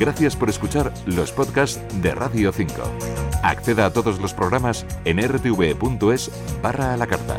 Gracias por escuchar los podcasts de Radio 5. Acceda a todos los programas en rtv.es/a la carta.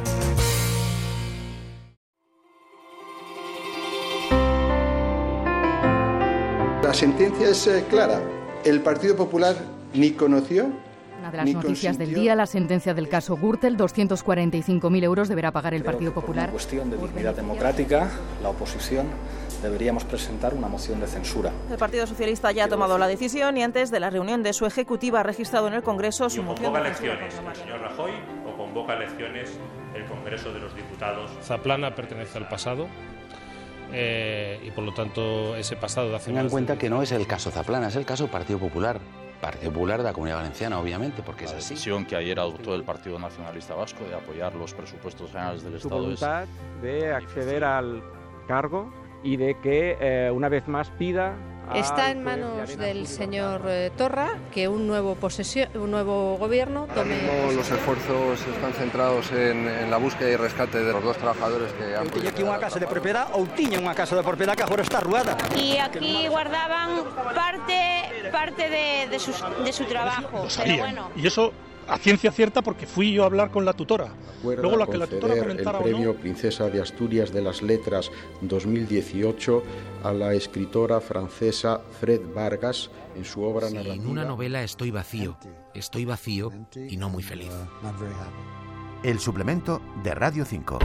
La sentencia es clara. El Partido Popular ni conoció. Una de las noticias del día, la sentencia del caso Gürtel, 245.000 euros deberá pagar el Partido Popular. Por una cuestión de dignidad democrática, la oposición deberíamos presentar una moción de censura. El Partido Socialista ya ha tomado la decisión y antes de la reunión de su ejecutiva ha registrado en el Congreso su moción de censura. ¿Convoca elecciones el señor Rajoy o convoca elecciones el Congreso de los Diputados? Zaplana pertenece al pasado. Y por lo tanto ese pasado de hace Tengan en cuenta que no es el caso Zaplana, es el caso Partido Popular de la Comunidad Valenciana, obviamente, porque es así. La decisión que ayer adoptó el Partido Nacionalista Vasco de apoyar los presupuestos generales del Estado es su voluntad de acceder al cargo y de que una vez más pida. Está en manos del señor Torra que un nuevo gobierno tome. Los esfuerzos están centrados en la búsqueda y rescate de los dos trabajadores que han. Tiña aquí unha casa de propiedad ou tiña unha casa de propiedad que agora está arruada. Y aquí guardaban parte de su trabajo. Pero bueno. Y eso a ciencia cierta porque fui yo a hablar con la tutora. Luego la que la tutora comentara el premio Princesa de Asturias de las Letras 2018 a la escritora francesa Fred Vargas en su obra narrativa. En una novela estoy vacío y no muy feliz. El suplemento de Radio 5.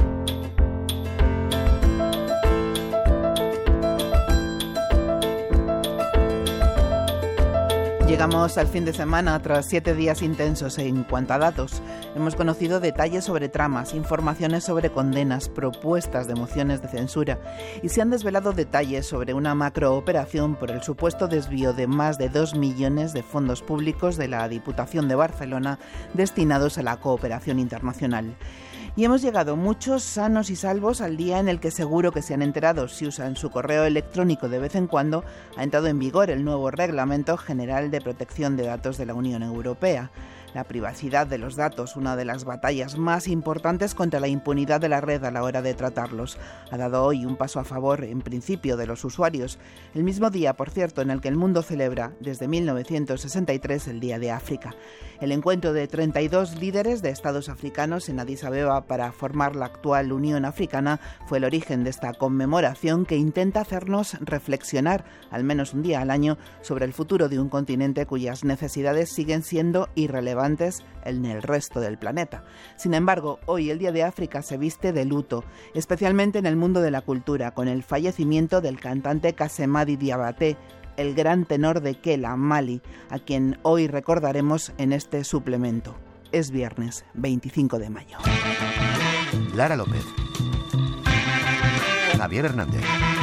Llegamos al fin de semana tras 7 días intensos en cuanto a datos. Hemos conocido detalles sobre tramas, informaciones sobre condenas, propuestas de mociones de censura y se han desvelado detalles sobre una macrooperación por el supuesto desvío de más de 2 millones de fondos públicos de la Diputación de Barcelona destinados a la cooperación internacional. Y hemos llegado muchos sanos y salvos al día en el que seguro que se han enterado, si usan su correo electrónico de vez en cuando, ha entrado en vigor el nuevo Reglamento General de Protección de Datos de la Unión Europea. La privacidad de los datos, una de las batallas más importantes contra la impunidad de la red a la hora de tratarlos, ha dado hoy un paso a favor, en principio, de los usuarios. El mismo día, por cierto, en el que el mundo celebra, desde 1963, el Día de África. El encuentro de 32 líderes de estados africanos en Addis Abeba para formar la actual Unión Africana fue el origen de esta conmemoración que intenta hacernos reflexionar, al menos un día al año, sobre el futuro de un continente cuyas necesidades siguen siendo irrelevantes en el resto del planeta. Sin embargo, hoy el Día de África se viste de luto, especialmente en el mundo de la cultura, con el fallecimiento del cantante Kassemady Diabaté, el gran tenor de Kela, Mali, a quien hoy recordaremos en este suplemento. Es viernes 25 de mayo. Lara López. Javier Hernández.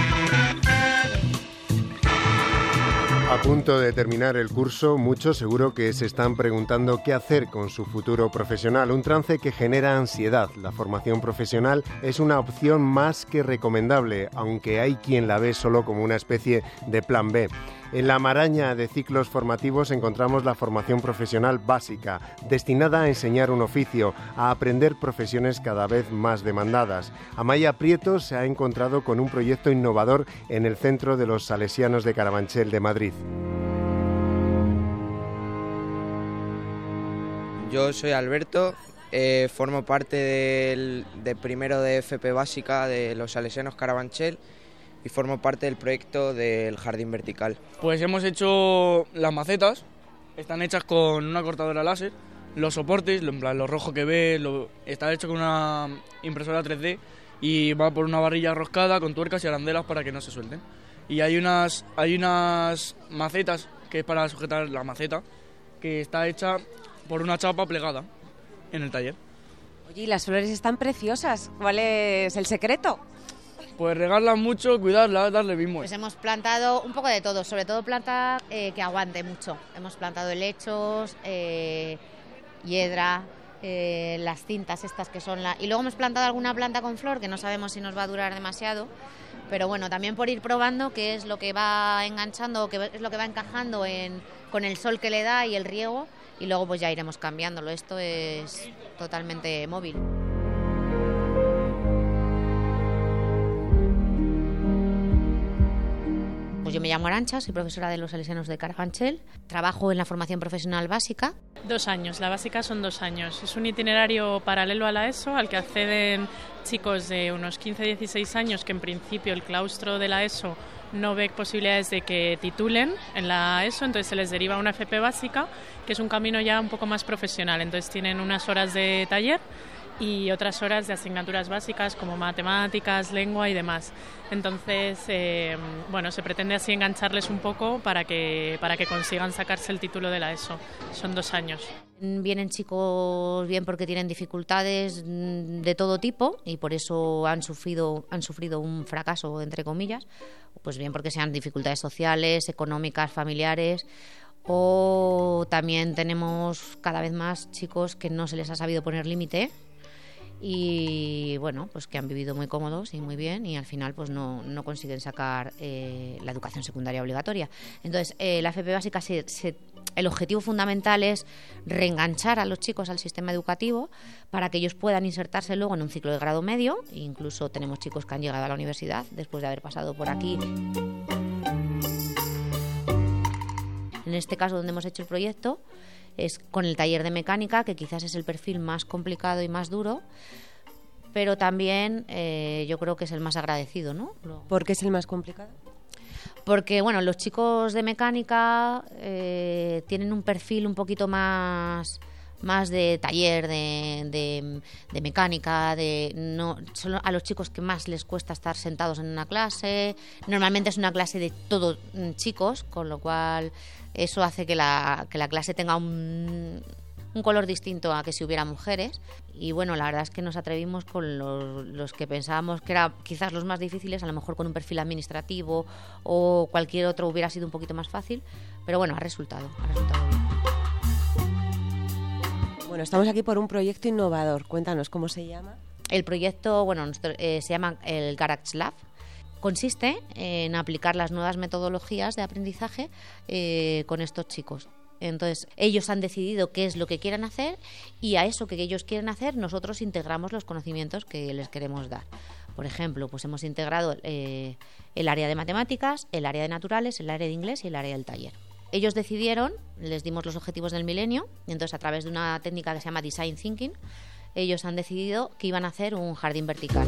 A punto de terminar el curso, muchos seguro que se están preguntando qué hacer con su futuro profesional, un trance que genera ansiedad. La formación profesional es una opción más que recomendable, aunque hay quien la ve solo como una especie de plan B. En la maraña de ciclos formativos encontramos la formación profesional básica, destinada a enseñar un oficio, a aprender profesiones cada vez más demandadas. Amaya Prieto se ha encontrado con un proyecto innovador en el Centro de los Salesianos de Carabanchel de Madrid. Yo soy Alberto, formo parte de primero de FP básica de los Salesianos Carabanchel y formo parte del proyecto del Jardín Vertical. Pues hemos hecho las macetas, están hechas con una cortadora láser, los soportes, en plan, lo rojo que ves, está hecho con una impresora 3D y va por una varilla roscada con tuercas y arandelas para que no se suelten. Y hay unas macetas, que es para sujetar la maceta, que está hecha por una chapa plegada en el taller. Oye, y las flores están preciosas, ¿cuál es el secreto? Pues regarlas mucho, cuidarlas, darle mismo. Pues hemos plantado un poco de todo, sobre todo planta que aguante mucho. Hemos plantado helechos, hiedra, las cintas estas que son y luego hemos plantado alguna planta con flor que no sabemos si nos va a durar demasiado, pero bueno, también por ir probando qué es lo que va enganchando, qué es lo que va encajando con el sol que le da y el riego, y luego pues ya iremos cambiándolo. Esto es totalmente móvil. Pues yo me llamo Arantxa, soy profesora de los Salesianos de Carabanchel, trabajo en la formación profesional básica. 2 años, la básica son 2 años. Es un itinerario paralelo a la ESO al que acceden chicos de unos 15-16 años que en principio el claustro de la ESO no ve posibilidades de que titulen en la ESO, entonces se les deriva a una FP básica, que es un camino ya un poco más profesional. Entonces tienen unas horas de taller y otras horas de asignaturas básicas como matemáticas, lengua y demás. Entonces, se pretende así engancharles un poco para que consigan sacarse el título de la ESO. Son 2 años. Vienen chicos bien porque tienen dificultades de todo tipo y por eso han sufrido un fracaso, entre comillas, pues bien porque sean dificultades sociales, económicas, familiares, o también tenemos cada vez más chicos que no se les ha sabido poner límite y bueno, pues que han vivido muy cómodos y muy bien y al final pues no consiguen sacar la educación secundaria obligatoria. Entonces la FP básica el objetivo fundamental es reenganchar a los chicos al sistema educativo para que ellos puedan insertarse luego en un ciclo de grado medio. Incluso tenemos chicos que han llegado a la universidad después de haber pasado por aquí. En este caso donde hemos hecho el proyecto es con el taller de mecánica, que quizás es el perfil más complicado y más duro, pero también yo creo que es el más agradecido, ¿no? ¿Por qué es el más complicado? Porque, bueno, los chicos de mecánica tienen un perfil un poquito más de taller, de mecánica, son a los chicos que más les cuesta estar sentados en una clase. Normalmente es una clase de todos chicos, con lo cual eso hace que la clase tenga un color distinto a que si hubiera mujeres. Y bueno, la verdad es que nos atrevimos con los que pensábamos que eran quizás los más difíciles, a lo mejor con un perfil administrativo o cualquier otro hubiera sido un poquito más fácil, pero bueno, ha resultado bien. Bueno, estamos aquí por un proyecto innovador. Cuéntanos, ¿cómo se llama? El proyecto, se llama el Garage Lab. Consiste en aplicar las nuevas metodologías de aprendizaje con estos chicos. Entonces, ellos han decidido qué es lo que quieren hacer y a eso que ellos quieren hacer nosotros integramos los conocimientos que les queremos dar. Por ejemplo, pues hemos integrado el área de matemáticas, el área de naturales, el área de inglés y el área del taller. Ellos decidieron, les dimos los objetivos del milenio y entonces a través de una técnica que se llama Design Thinking, ellos han decidido que iban a hacer un jardín vertical.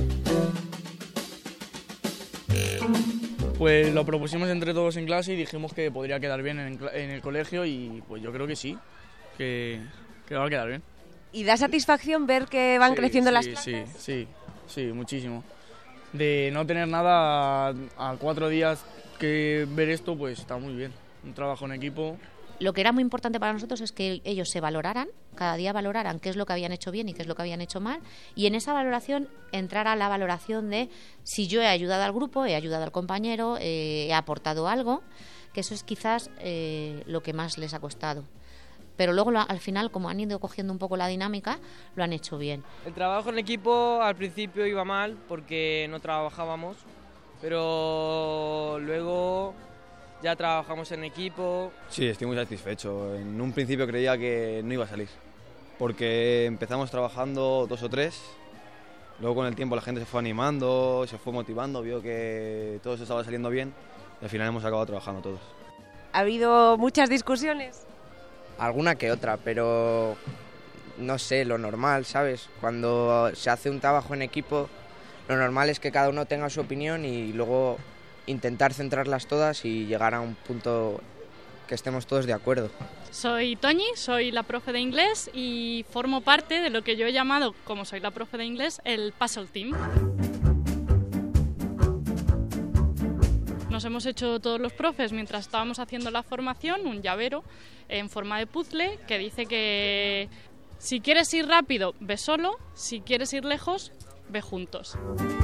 Pues lo propusimos entre todos en clase y dijimos que podría quedar bien en el colegio y pues yo creo que sí, que va a quedar bien. ¿Y da satisfacción ver que van creciendo las plantas? Sí, muchísimo. De no tener nada a 4 días que ver esto, pues está muy bien. Un trabajo en equipo. Lo que era muy importante para nosotros es que ellos se valoraran, cada día valoraran qué es lo que habían hecho bien y qué es lo que habían hecho mal, y en esa valoración entrara la valoración de si yo he ayudado al grupo, he ayudado al compañero, he aportado algo, que eso es quizás lo que más les ha costado. Pero luego al final, como han ido cogiendo un poco la dinámica, lo han hecho bien. El trabajo en equipo al principio iba mal porque no trabajábamos, pero luego ya trabajamos en equipo. Sí, estoy muy satisfecho. En un principio creía que no iba a salir, porque empezamos trabajando 2 o 3, luego con el tiempo la gente se fue animando, se fue motivando, vio que todo eso estaba saliendo bien y al final hemos acabado trabajando todos. ¿Ha habido muchas discusiones? Alguna que otra, pero no sé, lo normal, ¿sabes? Cuando se hace un trabajo en equipo, lo normal es que cada uno tenga su opinión y luego intentar centrarlas todas y llegar a un punto que estemos todos de acuerdo. Soy Toñi, soy la profe de inglés y formo parte de lo que yo he llamado, como soy la profe de inglés, el Puzzle Team. Nos hemos hecho todos los profes, mientras estábamos haciendo la formación, un llavero en forma de puzzle que dice que si quieres ir rápido, ve solo, si quieres ir lejos, ve juntos.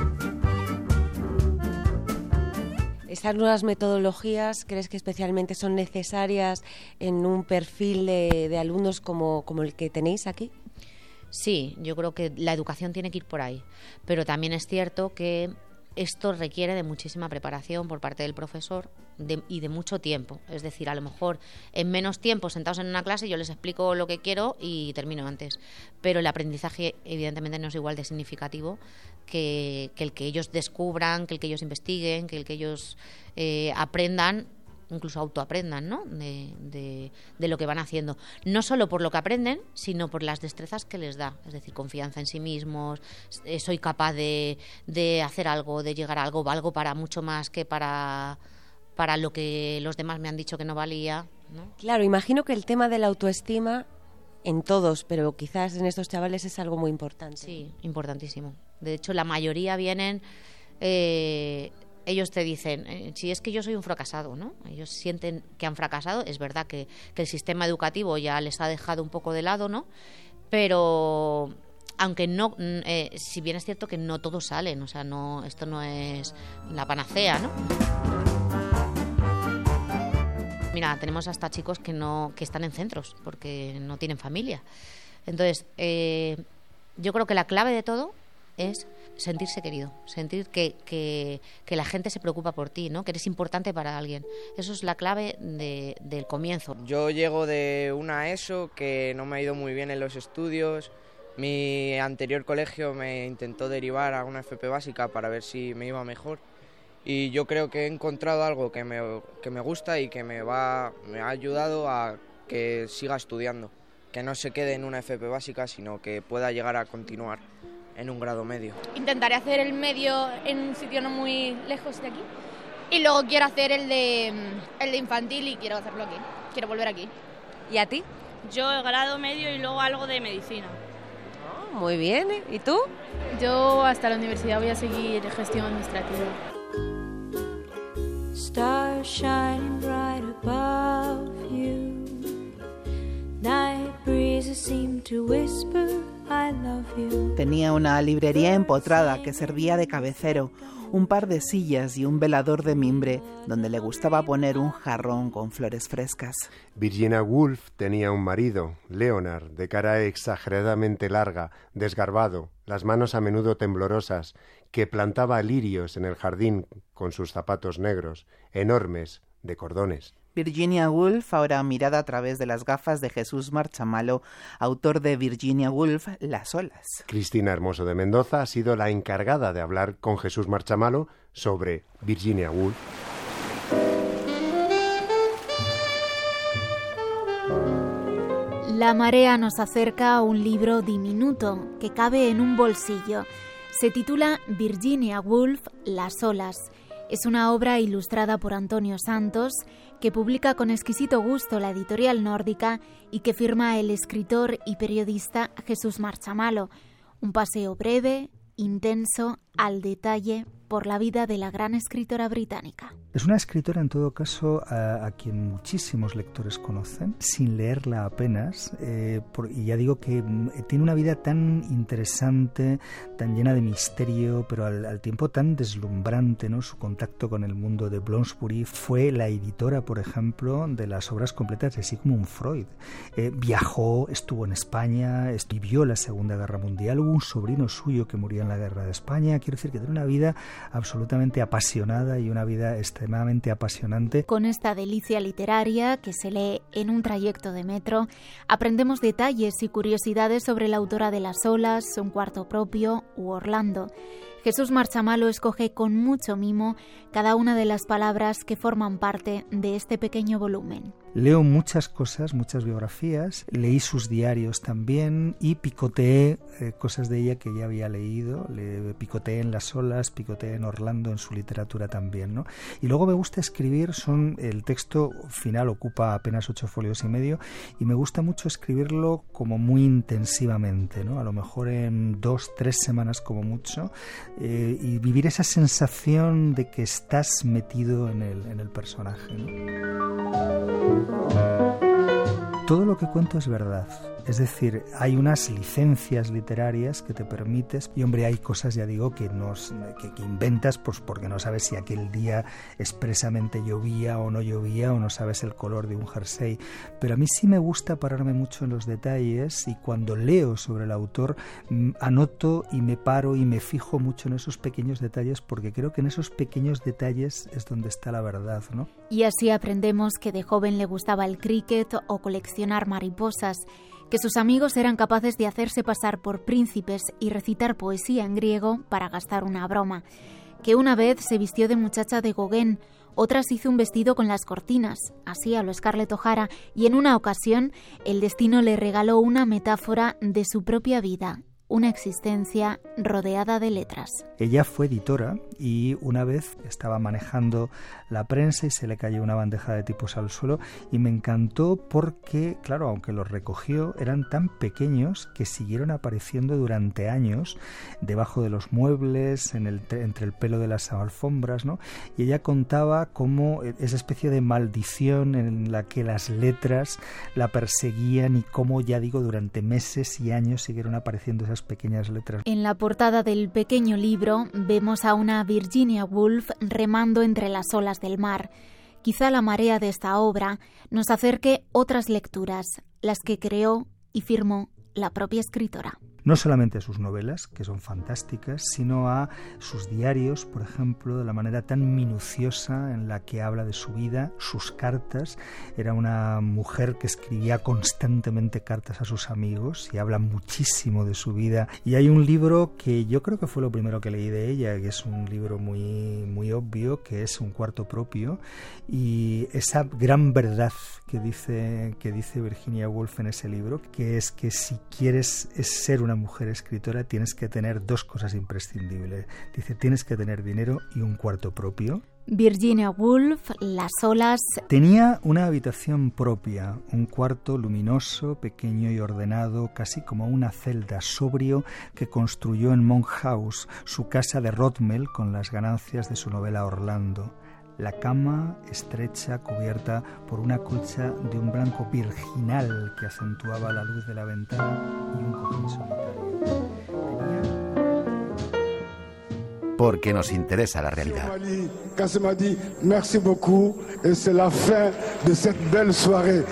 ¿Estas nuevas metodologías crees que especialmente son necesarias en un perfil de alumnos como el que tenéis aquí? Sí, yo creo que la educación tiene que ir por ahí, pero también es cierto que esto requiere de muchísima preparación por parte del profesor y de mucho tiempo. Es decir, a lo mejor en menos tiempo, sentados en una clase, yo les explico lo que quiero y termino antes. Pero el aprendizaje, evidentemente, no es igual de significativo que el que ellos descubran, que el que ellos investiguen, que el que ellos aprendan, incluso autoaprendan, ¿no? de lo que van haciendo. No solo por lo que aprenden, sino por las destrezas que les da. Es decir, confianza en sí mismos, soy capaz de hacer algo, de llegar a algo, valgo para mucho más que para lo que los demás me han dicho que no valía, ¿no? Claro, imagino que el tema de la autoestima en todos, pero quizás en estos chavales es algo muy importante. Sí, importantísimo. De hecho, la mayoría vienen... ellos te dicen, si es que yo soy un fracasado, ¿no? Ellos sienten que han fracasado. Es verdad que el sistema educativo ya les ha dejado un poco de lado, ¿no? Pero aunque no, si bien es cierto que no todos salen, o sea, no, esto no es la panacea, ¿no? Mira, tenemos hasta chicos que están en centros porque no tienen familia. Entonces, yo creo que la clave de todo es sentirse querido, sentir que la gente se preocupa por ti, ¿no? Que eres importante para alguien. Eso es la clave del comienzo. Yo llego de una ESO que no me ha ido muy bien en los estudios. Mi anterior colegio me intentó derivar a una FP básica para ver si me iba mejor. Y yo creo que he encontrado algo que me gusta y que me ha ayudado a que siga estudiando. Que no se quede en una FP básica, sino que pueda llegar a continuar en un grado medio. Intentaré hacer el medio en un sitio no muy lejos de aquí y luego quiero hacer el de infantil y quiero hacerlo aquí, quiero volver aquí. ¿Y a ti? Yo el grado medio y luego algo de medicina. Oh, muy bien, ¿eh? ¿Y tú? Yo hasta la universidad voy a seguir gestión administrativa. Stars shining bright above you. Night breezes seem to whisper I love you. Tenía una librería empotrada que servía de cabecero, un par de sillas y un velador de mimbre donde le gustaba poner un jarrón con flores frescas. Virginia Woolf tenía un marido, Leonard, de cara exageradamente larga, desgarbado, las manos a menudo temblorosas, que plantaba lirios en el jardín con sus zapatos negros, enormes, de cordones. Virginia Woolf, ahora mirada a través de las gafas de Jesús Marchamalo, autor de Virginia Woolf, Las olas. Cristina Hermoso de Mendoza ha sido la encargada de hablar con Jesús Marchamalo sobre Virginia Woolf. La marea nos acerca a un libro diminuto que cabe en un bolsillo. Se titula Virginia Woolf, Las olas. Es una obra ilustrada por Antonio Santos, que publica con exquisito gusto la editorial nórdica y que firma el escritor y periodista Jesús Marchamalo. Un paseo breve, intenso, al detalle, por la vida de la gran escritora británica. Es una escritora, en todo caso, a quien muchísimos lectores conocen, sin leerla apenas, y ya digo que tiene una vida tan interesante, tan llena de misterio, pero al tiempo tan deslumbrante, ¿no? Su contacto con el mundo de Bloomsbury. Fue la editora, por ejemplo, de las obras completas de Sigmund Freud. Viajó, estuvo en España, vivió la Segunda Guerra Mundial, hubo un sobrino suyo que murió en la Guerra de España. Quiero decir que tiene una vida absolutamente apasionada y una vida extremadamente apasionante. Con esta delicia literaria que se lee en un trayecto de metro, aprendemos detalles y curiosidades sobre la autora de Las olas, Un cuarto propio u Orlando. Jesús Marchamalo escoge con mucho mimo cada una de las palabras que forman parte de este pequeño volumen. Leo muchas cosas, muchas biografías, leí sus diarios también y picoteé cosas de ella que ya había leído, le picoteé en Las olas, picoteé en Orlando, en su literatura también, ¿no? Y luego me gusta escribir, el texto final ocupa apenas 8 folios y medio y me gusta mucho escribirlo como muy intensivamente, ¿no? A lo mejor en 2-3 semanas como mucho, y vivir esa sensación de que estás metido en el personaje, ¿no? Todo lo que cuento es verdad. Es decir, hay unas licencias literarias que te permites, y hombre, hay cosas, ya digo, que inventas pues porque no sabes si aquel día expresamente llovía o no sabes el color de un jersey, pero a mí sí me gusta pararme mucho en los detalles, y cuando leo sobre el autor anoto y me paro y me fijo mucho en esos pequeños detalles, porque creo que en esos pequeños detalles es donde está la verdad, ¿no? Y así aprendemos que de joven le gustaba el cricket o coleccionar mariposas, que sus amigos eran capaces de hacerse pasar por príncipes y recitar poesía en griego para gastar una broma, que una vez se vistió de muchacha de Gauguin, otras hizo un vestido con las cortinas, así a lo Scarlett O'Hara, y en una ocasión el destino le regaló una metáfora de su propia vida, una existencia rodeada de letras. Ella fue editora y una vez estaba manejando la prensa y se le cayó una bandeja de tipos al suelo, y me encantó porque, claro, aunque los recogió, eran tan pequeños que siguieron apareciendo durante años debajo de los muebles, entre el pelo de las alfombras, ¿no? Y ella contaba cómo esa especie de maldición en la que las letras la perseguían, y cómo, ya digo, durante meses y años siguieron apareciendo esas pequeñas letras. En la portada del pequeño libro vemos a una Virginia Woolf remando entre las olas del mar. Quizá la marea de esta obra nos acerque otras lecturas, las que creó y firmó la propia escritora. No solamente a sus novelas, que son fantásticas, sino a sus diarios, por ejemplo, de la manera tan minuciosa en la que habla de su vida, sus cartas. Era una mujer que escribía constantemente cartas a sus amigos y habla muchísimo de su vida. Y hay un libro que yo creo que fue lo primero que leí de ella, que es un libro muy, muy obvio, que es Un cuarto propio, y esa gran verdad que dice Virginia Woolf en ese libro, que es que si quieres ser una mujer escritora tienes que tener dos cosas imprescindibles. Dice, tienes que tener dinero y un cuarto propio. Virginia Woolf, Las olas. Tenía una habitación propia, un cuarto luminoso, pequeño y ordenado, casi como una celda, sobrio, que construyó en Monk House, su casa de Rothmel, con las ganancias de su novela Orlando. La cama estrecha, cubierta por una colcha de un blanco virginal que acentuaba la luz de la ventana, y un cojín solitario. Porque nos interesa la realidad. Kassemady, merci beaucoup, et c'est la fin de cette belle soirée.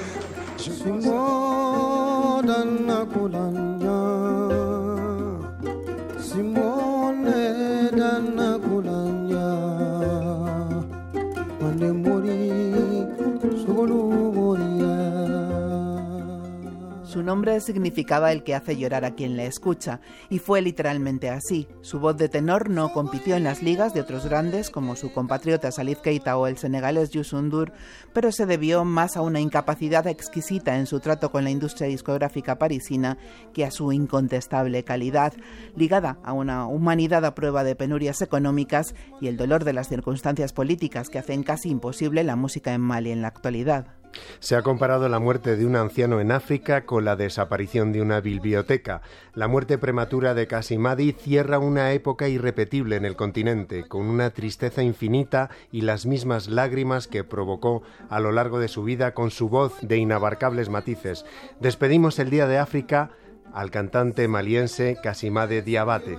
Su nombre significaba el que hace llorar a quien le escucha, y fue literalmente así. Su voz de tenor no compitió en las ligas de otros grandes como su compatriota Salif Keita o el senegalés Youssou N'Dour, pero se debió más a una incapacidad exquisita en su trato con la industria discográfica parisina que a su incontestable calidad, ligada a una humanidad a prueba de penurias económicas y el dolor de las circunstancias políticas que hacen casi imposible la música en Mali en la actualidad. Se ha comparado la muerte de un anciano en África con la desaparición de una biblioteca. La muerte prematura de Kassemady cierra una época irrepetible en el continente, con una tristeza infinita y las mismas lágrimas que provocó a lo largo de su vida con su voz de inabarcables matices. Despedimos el Día de África al cantante maliense Kassemady Diabaté.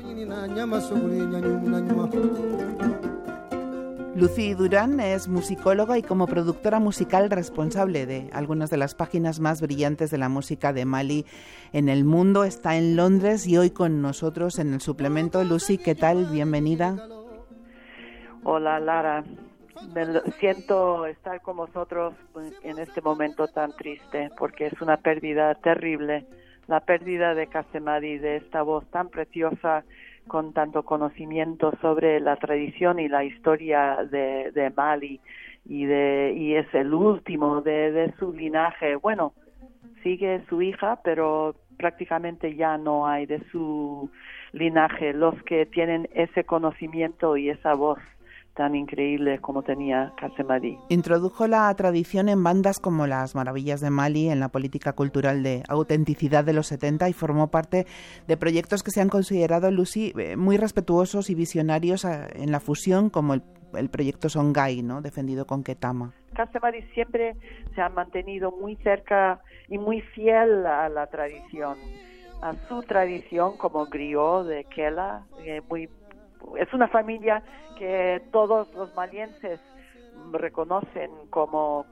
Lucy Durán es musicóloga y como productora musical responsable de algunas de las páginas más brillantes de la música de Mali en el mundo. Está en Londres y hoy con nosotros en el suplemento. Lucy, ¿qué tal? Bienvenida. Hola, Lara. Siento estar con vosotros en este momento tan triste porque es una pérdida terrible. La pérdida de Kassemady, de esta voz tan preciosa, con tanto conocimiento sobre la tradición y la historia de Mali, y es el último de su linaje. Bueno, sigue su hija, pero prácticamente ya no hay de su linaje los que tienen ese conocimiento y esa voz tan increíble como tenía Kassemady. Introdujo la tradición en bandas como Las Maravillas de Mali, en la política cultural de autenticidad de los 70, y formó parte de proyectos que se han considerado, Lucy, muy respetuosos y visionarios en la fusión, como el el proyecto Songhai, ¿no? Defendido con Ketama. Casemadi siempre se ha mantenido muy cerca y muy fiel a la tradición, a su tradición como griot de Kela. Es una familia que todos los malienses reconocen como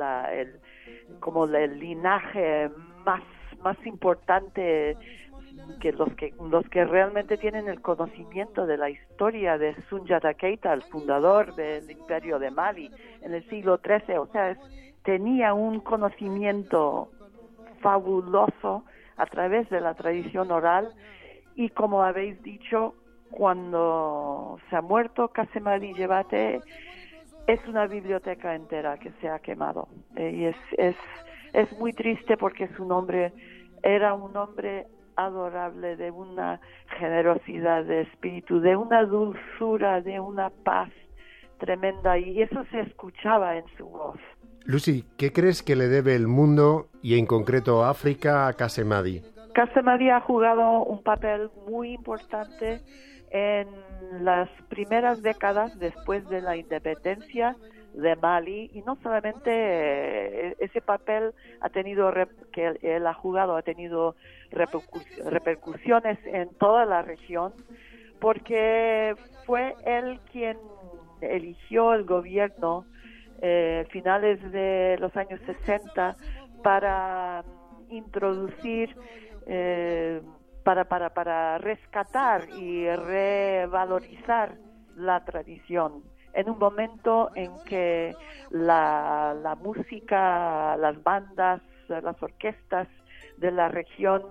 el linaje más importante, que los que realmente tienen el conocimiento de la historia de Sundiata Keita, el fundador del Imperio de Mali en el siglo XIII. O sea, tenía un conocimiento fabuloso a través de la tradición oral, y como habéis dicho, cuando se ha muerto Casemadi Jebate, es una biblioteca entera que se ha quemado, y es muy triste, porque su nombre era un hombre adorable, de una generosidad de espíritu, de una dulzura, de una paz tremenda, y eso se escuchaba en su voz. Lucy, ¿qué crees que le debe el mundo, y en concreto África, a Casemadi? Casemadi ha jugado un papel muy importante en las primeras décadas después de la independencia de Mali, y no solamente ese papel que él ha jugado ha tenido repercusiones en toda la región, porque fue él quien eligió el gobierno finales de los años 60 para introducir para rescatar y revalorizar la tradición en un momento en que la música, las bandas, las orquestas de la región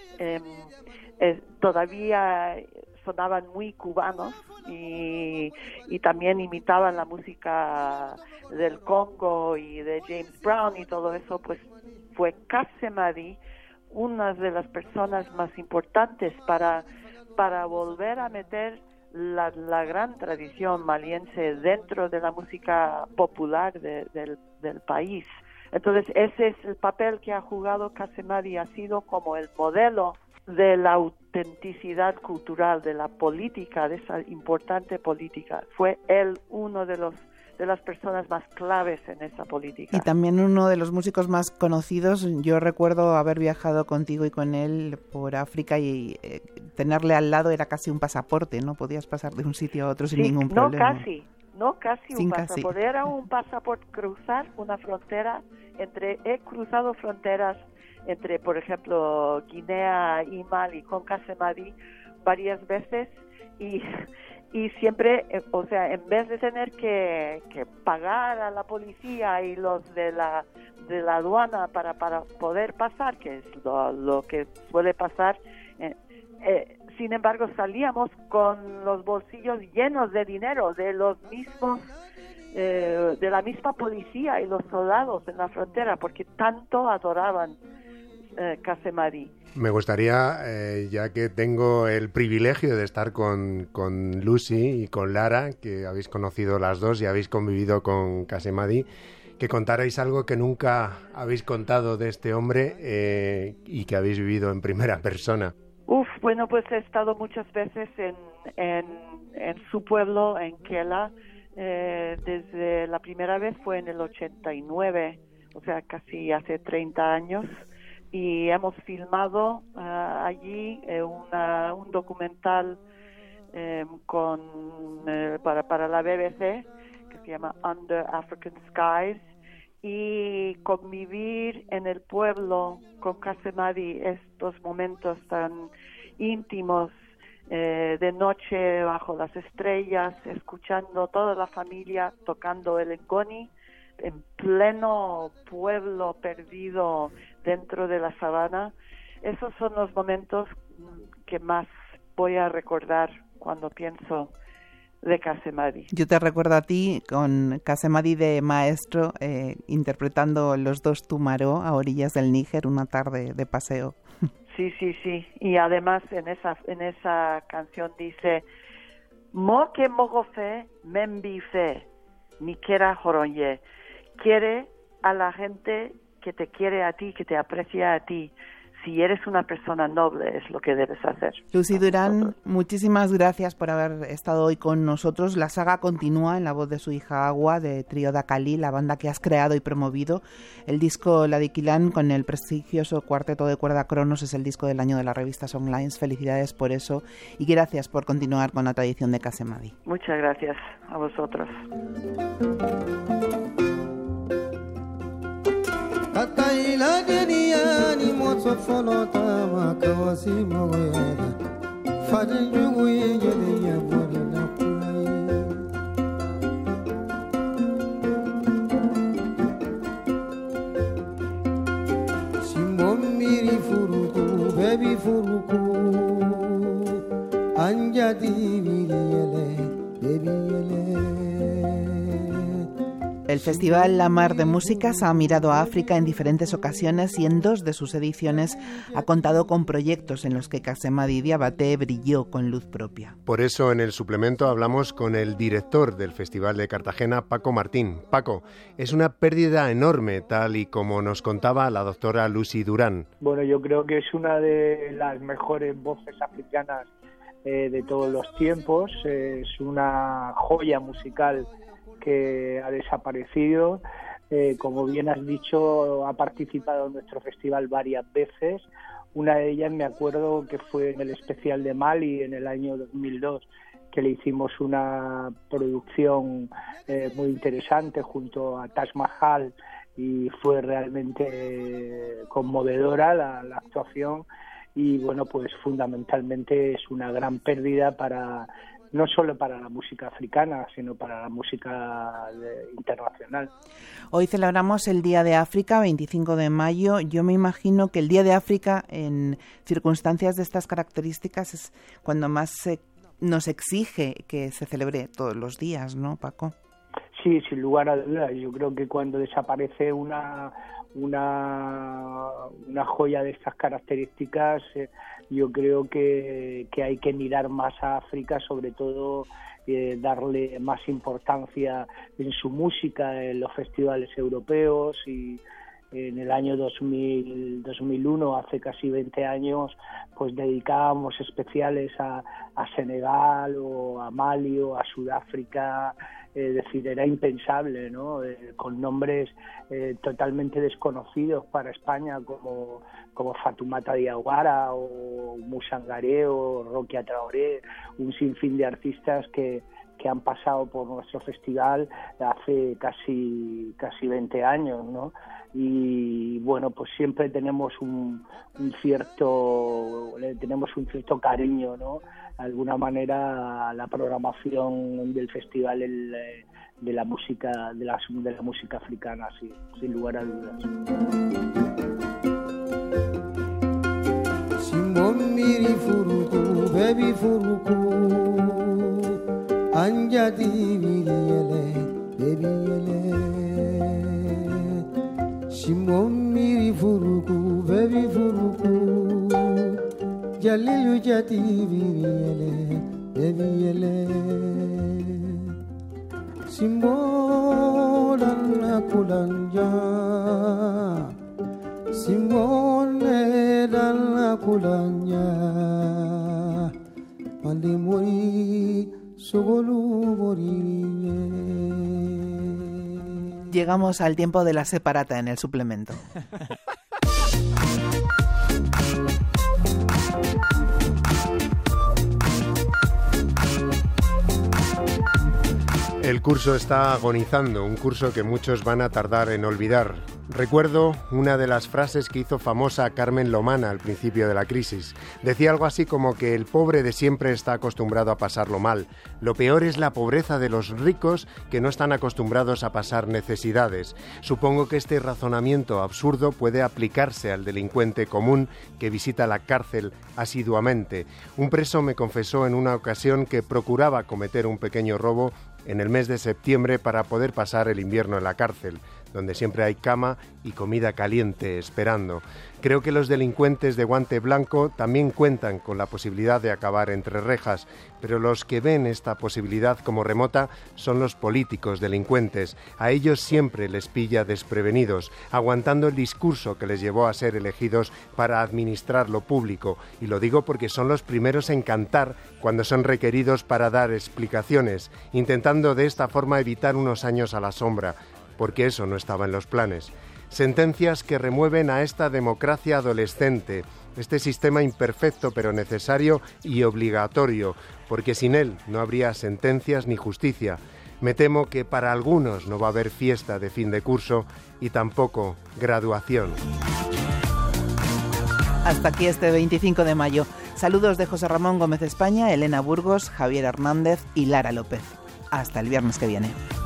todavía sonaban muy cubanos, y también imitaban la música del Congo y de James Brown y todo eso. Pues fue Casemadi una de las personas más importantes para volver a meter la gran tradición maliense dentro de la música popular del país. Entonces ese es el papel que ha jugado Casemadi, ha sido como el modelo de la autenticidad cultural, de la política, de esa importante política. Fue él uno de las personas más claves en esa política. Y también uno de los músicos más conocidos. Yo recuerdo haber viajado contigo y con él por África, y tenerle al lado era casi un pasaporte, ¿no? Podías pasar de un sitio a otro sin ningún problema. No casi un pasaporte, era un pasaporte cruzar una frontera. He cruzado fronteras entre, por ejemplo, Guinea y Mali con Casemadi varias veces, y siempre, o sea, en vez de tener que pagar a la policía y los de la aduana para poder pasar, que es lo que suele pasar, sin embargo salíamos con los bolsillos llenos de dinero de los mismos de la misma policía y los soldados en la frontera, porque tanto adoraban Casemadi. Me gustaría, ya que tengo el privilegio de estar con Lucy y con Lara, que habéis conocido las dos y habéis convivido con Casemadi, que contarais algo que nunca habéis contado de este hombre y que habéis vivido en primera persona. Bueno, pues he estado muchas veces en su pueblo, en Kela. Desde la primera vez fue en el 89, o sea, casi hace 30 años. Y hemos filmado allí un documental para la BBC, que se llama Under African Skies, y convivir en el pueblo con Casemadi, estos momentos tan íntimos, de noche bajo las estrellas, escuchando toda la familia tocando el ngoni en pleno pueblo perdido dentro de la sabana. Esos son los momentos que más voy a recordar cuando pienso de Casemadi. Yo te recuerdo a ti con Casemadi de maestro, interpretando Los dos Tumaró a orillas del Níger, una tarde de paseo. Sí. Y además en esa canción dice: Mo que mogofe membife, ni quiera joronye. Quiere a la gente que te quiere a ti, que te aprecia a ti, si eres una persona noble es lo que debes hacer. Lucy Durán, muchísimas gracias por haber estado hoy con nosotros. La saga continúa en la voz de su hija Agua, de Trío da Cali, la banda que has creado y promovido. El disco La Diquilán con el prestigioso cuarteto de cuerda Cronos es el disco del año de la revista Songlines. Felicidades por eso y gracias por continuar con la tradición de Casemadi. Muchas gracias a vosotros. Kakaila deniya ni moto folota makawasi moyada fadin jugu yele ya borina kulai simon miri furuku baby furuku anjadi viriyele baby yele. El Festival La Mar de Músicas ha mirado a África en diferentes ocasiones y en 2 de sus ediciones ha contado con proyectos en los que Casemadi Diabaté brilló con luz propia. Por eso en el suplemento hablamos con el director del Festival de Cartagena, Paco Martín. Paco, es una pérdida enorme, tal y como nos contaba la doctora Lucy Durán. Bueno, yo creo que es una de las mejores voces africanas de todos los tiempos. Es una joya musical que ha desaparecido. Como bien has dicho, ha participado en nuestro festival varias veces. Una de ellas me acuerdo que fue en el especial de Mali en el año 2002, que le hicimos una producción muy interesante junto a Taj Mahal y fue realmente conmovedora la actuación. Y bueno, pues fundamentalmente es una gran pérdida no solo para la música africana, sino para la música internacional. Hoy celebramos el Día de África, 25 de mayo. Yo me imagino que el Día de África, en circunstancias de estas características, es cuando más nos exige que se celebre todos los días, ¿no, Paco? Sí, sin lugar a dudas. Yo creo que cuando desaparece una joya de estas características, yo creo que hay que mirar más a África, sobre todo darle más importancia en su música, en los festivales europeos. Y en el año 2001, hace casi 20 años, pues dedicábamos especiales a Senegal o a Mali o a Sudáfrica. Es decir, era impensable, ¿no? Con nombres totalmente desconocidos para España como Fatoumata Diawara o Moussangare o Rokia Traoré, un sinfín de artistas que han pasado por nuestro festival hace casi 20 años, ¿no? Y bueno, pues siempre tenemos un cierto cariño, ¿no? De alguna manera a la programación del festival de la música africana, sí, sin lugar a dudas. Simbomiri furuku baby furuku anjadi viriyele baby yele Simbomiri furuku baby furuku Jalilu jati viriyele baby yele Simbolan kulanja Simone dan kulanya Andi muri sogolu moriñe. Llegamos al tiempo de la separata en el suplemento. El curso está agonizando, un curso que muchos van a tardar en olvidar. Recuerdo una de las frases que hizo famosa Carmen Lomana al principio de la crisis. Decía algo así como que el pobre de siempre está acostumbrado a pasarlo mal. Lo peor es la pobreza de los ricos que no están acostumbrados a pasar necesidades. Supongo que este razonamiento absurdo puede aplicarse al delincuente común que visita la cárcel asiduamente. Un preso me confesó en una ocasión que procuraba cometer un pequeño robo en el mes de septiembre para poder pasar el invierno en la cárcel. donde siempre hay cama y comida caliente esperando. Creo que los delincuentes de guante blanco también cuentan con la posibilidad de acabar entre rejas, pero los que ven esta posibilidad como remota son los políticos delincuentes. A ellos siempre les pilla desprevenidos, aguantando el discurso que les llevó a ser elegidos para administrar lo público. Y lo digo porque son los primeros en cantar cuando son requeridos para dar explicaciones, intentando de esta forma evitar unos años a la sombra, porque eso no estaba en los planes. Sentencias que remueven a esta democracia adolescente, este sistema imperfecto pero necesario y obligatorio, porque sin él no habría sentencias ni justicia. Me temo que para algunos no va a haber fiesta de fin de curso y tampoco graduación. Hasta aquí este 25 de mayo. Saludos de José Ramón Gómez España, Elena Burgos, Javier Hernández y Lara López. Hasta el viernes que viene.